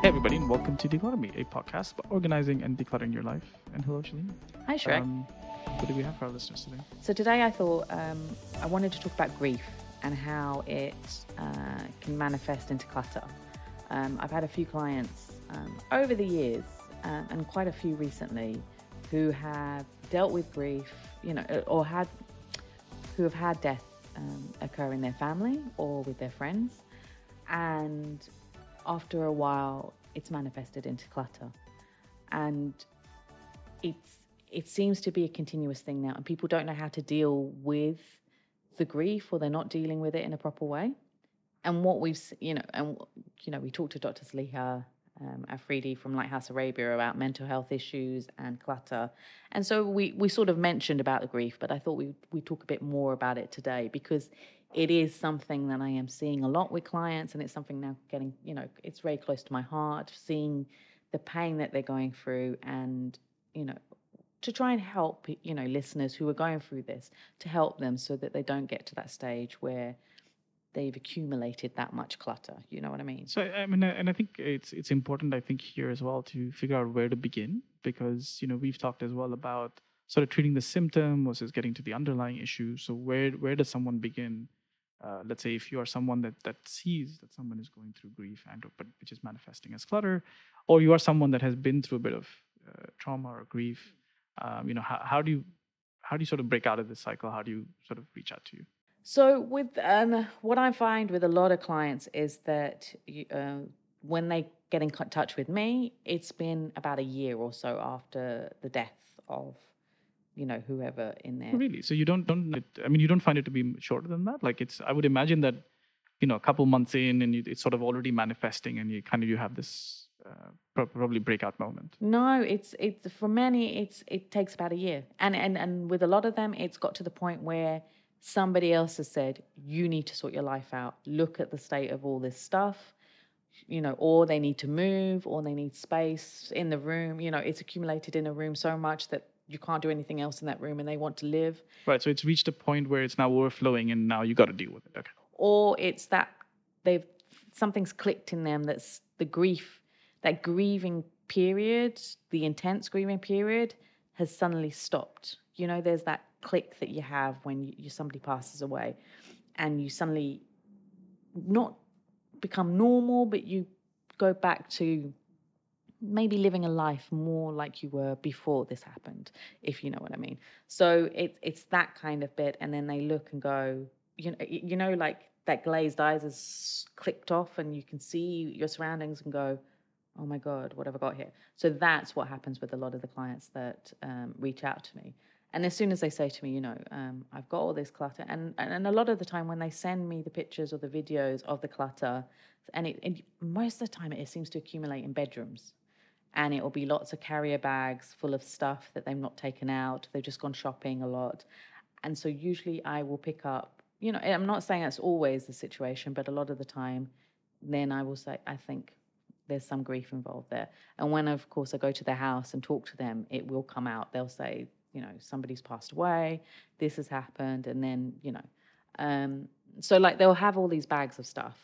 everybody, and welcome to Declutter Me, a podcast about organizing and decluttering your life. And hello, Shalini. Hi, Shrek. What do we have for our listeners today? So today I thought I wanted to talk about grief and how it can manifest into clutter. I've had a few clients over the years, and quite a few recently, who have dealt with grief, or who have had death occur in their family or with their friends, and after a while, it's manifested into clutter, and it seems to be a continuous thing now, and people don't know how to deal with the grief, or they're not dealing with it in a proper way. And what we talked to Dr. Saliha Afridi from Lighthouse Arabia about mental health issues and clutter, and so we sort of mentioned about the grief, but I thought we talk a bit more about it today because it is something that I am seeing a lot with clients, and it's something now getting, it's very close to my heart, seeing the pain that they're going through, and to try and help listeners who are going through this, to help them so that they don't get to that stage where they've accumulated that much clutter. You know what I mean? So, and I think it's important, I think, here as well to figure out where to begin, because, we've talked as well about sort of treating the symptom versus getting to the underlying issue. So where does someone begin? Let's say if you are someone that sees that someone is going through grief but which is manifesting as clutter, or you are someone that has been through a bit of trauma or grief, how do you sort of break out of this cycle? How do you sort of reach out to you? So with what I find with a lot of clients is that when they get in touch with me, it's been about a year or so after the death of whoever in there. Really? So you don't you don't find it to be shorter than that? Like I would imagine that a couple months in and it's sort of already manifesting, and you have this probably breakout moment. No, it's for many it takes about a year, and with a lot of them, it's got to the point where somebody else has said, you need to sort your life out. Look at the state of all this stuff, or they need to move, or they need space in the room. It's accumulated in a room so much that you can't do anything else in that room, and they want to live. Right. So it's reached a point where it's now overflowing, and now you got to deal with it. Okay. Or it's that something's clicked in them. That's the grief, that grieving period, the intense grieving period has suddenly stopped. There's that click that you have when somebody passes away, and you suddenly not become normal, but you go back to maybe living a life more like you were before this happened, if you know what I mean. So it's that kind of bit, and then they look and go, like that glazed eyes is clicked off, and you can see your surroundings and go, oh my God, what have I got here? So that's what happens with a lot of the clients that reach out to me. And as soon as they say to me, I've got all this clutter, and a lot of the time when they send me the pictures or the videos of the clutter, and most of the time it seems to accumulate in bedrooms, and it will be lots of carrier bags full of stuff that they've not taken out. They've just gone shopping a lot. And so usually I will pick up, I'm not saying that's always the situation, but a lot of the time, then I will say, I think there's some grief involved there. And when, of course, I go to their house and talk to them, it will come out. They'll say, somebody's passed away, this has happened, and then, so like they'll have all these bags of stuff.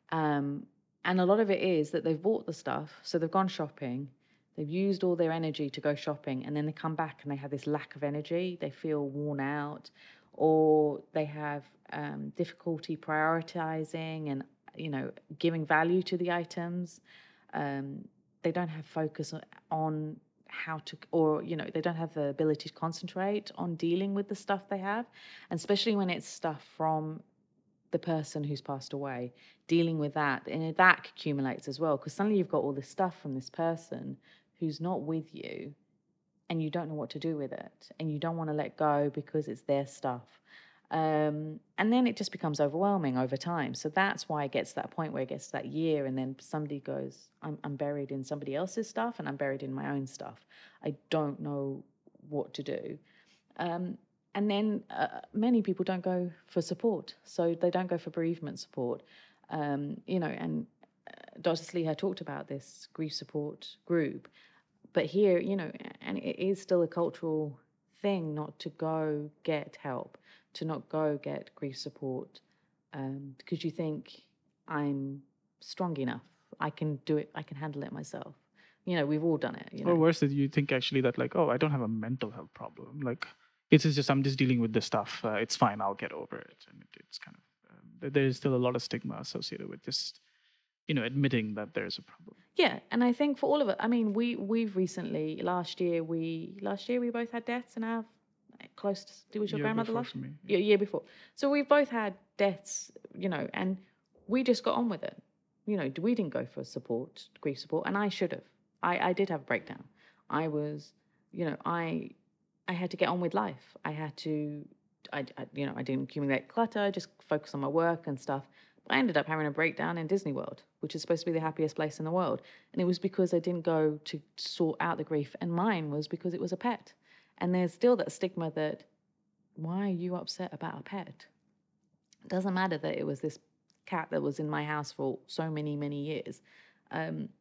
And a lot of it is that they've bought the stuff, so they've gone shopping, they've used all their energy to go shopping, and then they come back and they have this lack of energy, they feel worn out, or they have difficulty prioritizing and, giving value to the items. They don't have focus on how to, or they don't have the ability to concentrate on dealing with the stuff they have, and especially when it's stuff from the person who's passed away, dealing with that, and that accumulates as well, because suddenly you've got all this stuff from this person who's not with you, and you don't know what to do with it, and you don't want to let go because it's their stuff. And then it just becomes overwhelming over time. So that's why it gets to that point where it gets to that year, and then somebody goes, I'm buried in somebody else's stuff, and I'm buried in my own stuff. I don't know what to do. And then many people don't go for support. So they don't go for bereavement support. And Dr. Saliha talked about this grief support group. But here, and it is still a cultural thing not to go get help, to not go get grief support, because you think I'm strong enough, I can do it, I can handle it myself. We've all done it, Or worse, that you think actually that like, oh, I don't have a mental health problem. Like, it's just I'm just dealing with this stuff. It's fine. I'll get over it. And it's kind of there's still a lot of stigma associated with just admitting that there's a problem. Yeah, and I think for all of it, I mean, we've recently last year we both had deaths in our close to, was your Year grandmother before last for me. year before? So we've both had deaths, and we just got on with it. We didn't go for grief support, and I should have. I did have a breakdown. I was, I had to get on with life. I had to, I didn't accumulate clutter, just focus on my work and stuff. I ended up having a breakdown in Disney World, which is supposed to be the happiest place in the world. And it was because I didn't go to sort out the grief. And mine was because it was a pet. And there's still that stigma that, why are you upset about a pet? It doesn't matter that it was this cat that was in my house for so many, many years. And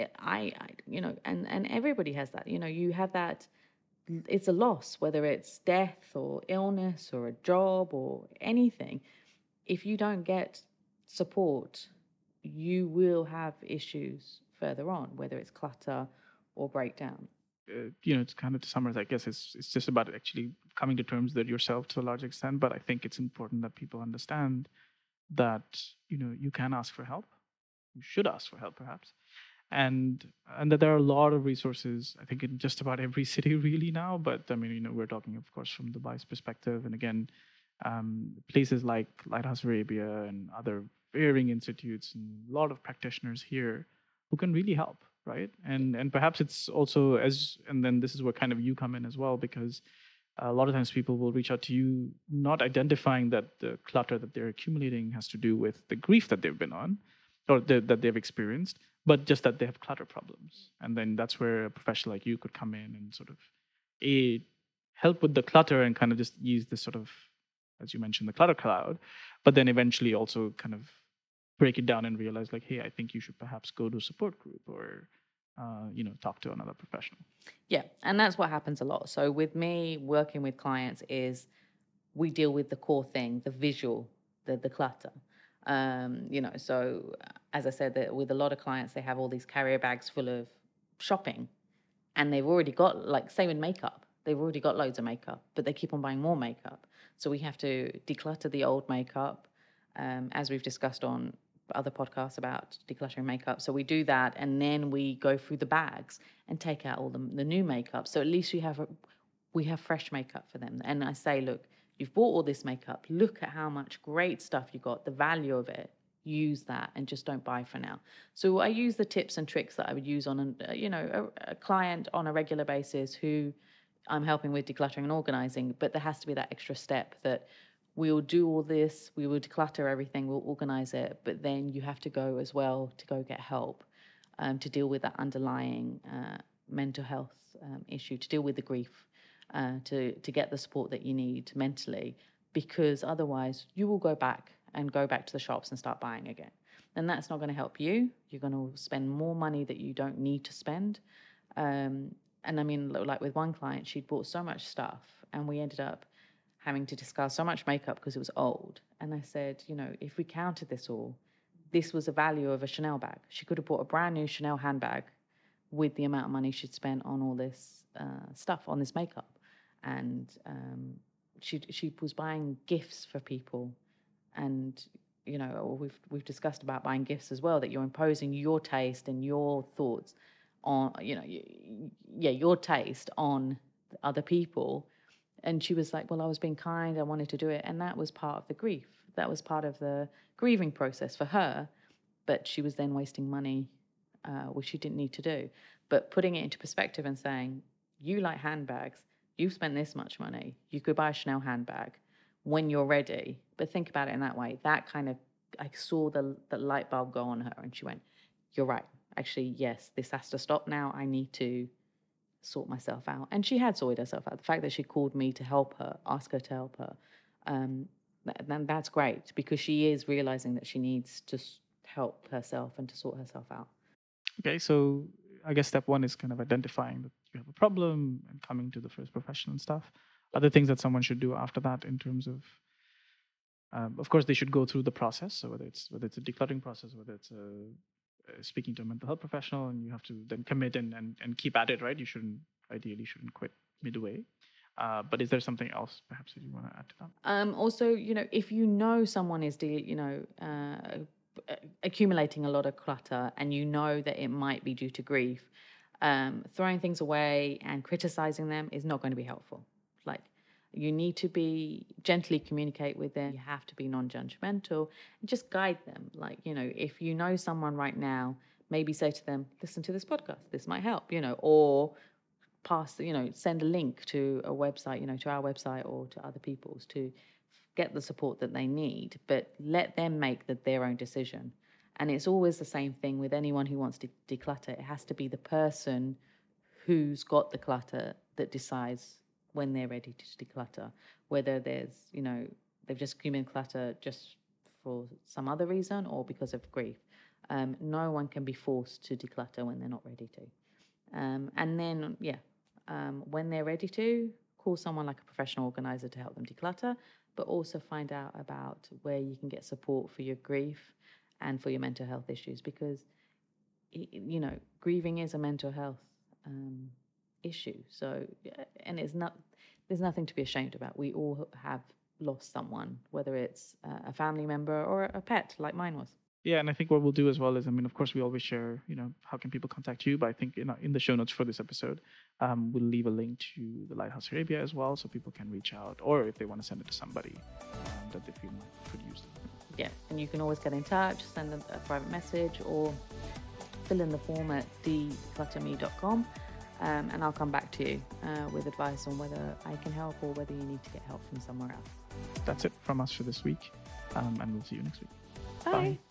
everybody has that. You have that. It's a loss, whether it's death or illness or a job or anything. If you don't get support, you will have issues further on, whether it's clutter or breakdown. It's kind of, to summarize, I guess it's just about actually coming to terms with it yourself to a large extent. But I think it's important that people understand that you can ask for help. You should ask for help, perhaps, and that there are a lot of resources. I think in just about every city really now. But I mean, we're talking, of course, from Dubai's perspective, and again, places like Lighthouse Arabia and other varying institutes and a lot of practitioners here who can really help, right? And perhaps it's also and then this is where kind of you come in as well, because a lot of times people will reach out to you not identifying that the clutter that they're accumulating has to do with the grief that they've been on or that they've experienced, but just that they have clutter problems. And then that's where a professional like you could come in and sort of help with the clutter and kind of just use this sort of, as you mentioned, the clutter cloud, but then eventually also kind of break it down and realize like, hey, I think you should perhaps go to a support group or talk to another professional. Yeah, and that's what happens a lot. So with me working with clients is we deal with the core thing, the visual, the clutter. So as I said, that with a lot of clients, they have all these carrier bags full of shopping, and they've already got, like, same in makeup. They've already got loads of makeup, but they keep on buying more makeup. So we have to declutter the old makeup, as we've discussed on other podcasts about decluttering makeup. So we do that, and then we go through the bags and take out all the new makeup. So at least we have fresh makeup for them. And I say, look, you've bought all this makeup. Look at how much great stuff you got, the value of it. Use that and just don't buy for now. So I use the tips and tricks that I would use on a client on a regular basis who I'm helping with decluttering and organizing, but there has to be that extra step that we'll do all this, we will declutter everything, we'll organize it, but then you have to go as well to go get help to deal with that underlying mental health issue, to deal with the grief, to get the support that you need mentally, because otherwise you will go back to the shops and start buying again. And that's not going to help you. You're going to spend more money that you don't need to spend. And I mean, like with one client, she'd bought so much stuff and we ended up having to discard so much makeup because it was old. And I said, if we counted this all, this was the value of a Chanel bag. She could have bought a brand new Chanel handbag with the amount of money she'd spent on all this stuff, on this makeup. And she was buying gifts for people. And, we've discussed about buying gifts as well, that you're imposing your taste and your thoughts on, your taste on other people. And she was like, well, I was being kind, I wanted to do it. And that was part of the grief. That was part of the grieving process for her. But she was then wasting money, which she didn't need to do. But putting it into perspective and saying, you like handbags, you've spent this much money, you could buy a Chanel handbag when you're ready. But think about it in that way. That kind of, I saw the light bulb go on her and she went, you're right. Actually, yes, this has to stop now. I need to sort myself out. And she had sorted herself out. The fact that she called me to help her, ask her to help her, that's great, because she is realizing that she needs to help herself and to sort herself out. Okay, so I guess step one is kind of identifying that you have a problem and coming to the first professional and stuff. Other things that someone should do after that, in terms of course, they should go through the process. So whether it's a decluttering process, whether it's speaking to a mental health professional, and you have to then commit and keep at it, right? You ideally shouldn't quit midway. But is there something else perhaps that you want to add to that? Also, if you know someone is, accumulating a lot of clutter, and you know that it might be due to grief, throwing things away and criticizing them is not going to be helpful. Like, you need to be gently communicate with them. You have to be non-judgmental and just guide them. Like, if you know someone right now, maybe say to them, listen to this podcast. This might help, or pass, send a link to a website, to our website or to other people's to get the support that they need, but let them make their own decision. And it's always the same thing with anyone who wants to declutter. It has to be the person who's got the clutter that decides when they're ready to declutter, whether there's, they've just accumulated clutter just for some other reason or because of grief. No one can be forced to declutter when they're not ready to. And then, when they're ready to, call someone like a professional organizer to help them declutter, but also find out about where you can get support for your grief and for your mental health issues, because, grieving is a mental health issue. So, and there's nothing to be ashamed about. We all have lost someone, whether it's a family member or a pet like mine was. Yeah, and I think what we'll do as well is, of course, we always share, how can people contact you? But I think in the show notes for this episode, we'll leave a link to the Lighthouse Arabia as well, so people can reach out, or if they want to send it to somebody that they feel could use it. Yeah, and you can always get in touch, send them a private message, or fill in the form at declutterme.com, and I'll come back to you with advice on whether I can help or whether you need to get help from somewhere else. That's it from us for this week, and we'll see you next week. Bye.